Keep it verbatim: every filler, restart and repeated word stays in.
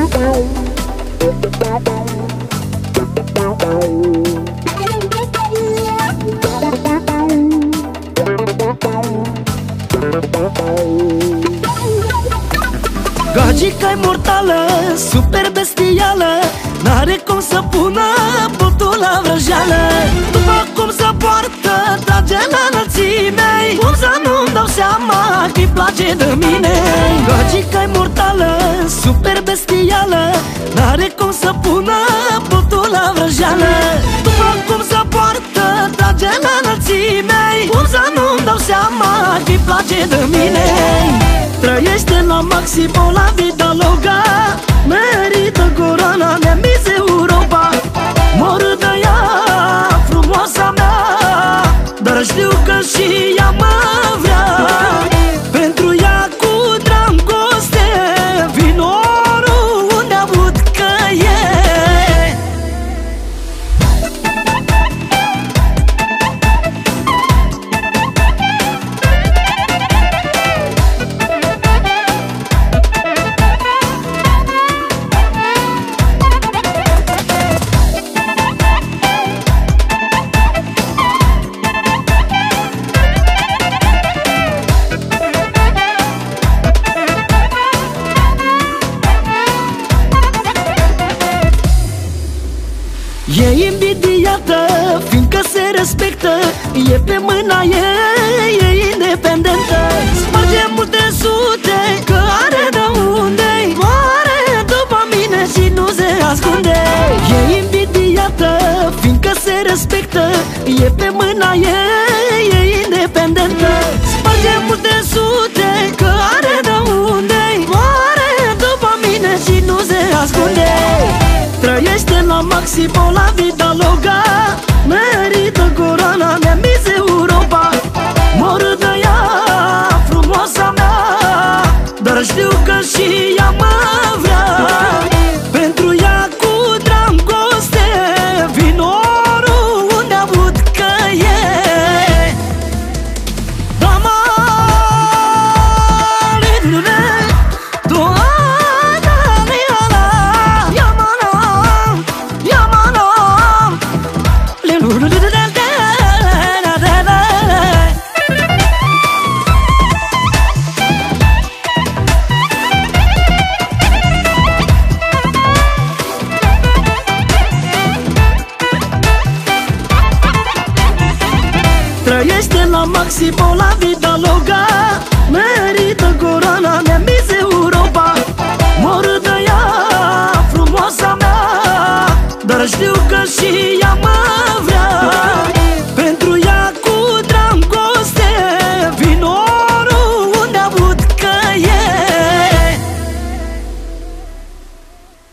Gagica-i mortală, super bestială, n-are cum să pună botul la vrăjeală. După cum se poartă, trage la înălțime, cum să nu-mi dau seama că-i place de mine. Gagica-i mortală, super bestială, n-are cum să pună botul la vrăjeală. După cum se poartă, trage la înălțime, cum să nu-mi dau seama că-i place de mine. Trăiește la maximo la vida loca, merită coroana mea, Miss Europa. Mor de ea, frumoasa mea, dar știu că și ea mă vrea. Pentru ea cu dragoste vin oriunde aud că e. E invidiată, fiindcă se respectă, e pe mâna ei, e independentă. Sparge multe sute, că are de unde, moare după mine și nu se ascunde. E invidiată, fiindcă se respectă, e pe mâna ei, e independentă. Sparge multe sute, că are de unde, moare după mine și nu se ascunde. Trăiește la maximo la vida loca, merită coroana mea, Miss Europa. Mor de ea, frumoasa mea, dar știu că și ea mă vrea. Pentru ea cu dragoste vin oriunde aud că e. Dama, trăiește la maximo la vida loca, merită coroana mea, Miss Europa. Mor de ea, frumoasa mea, dar știu că și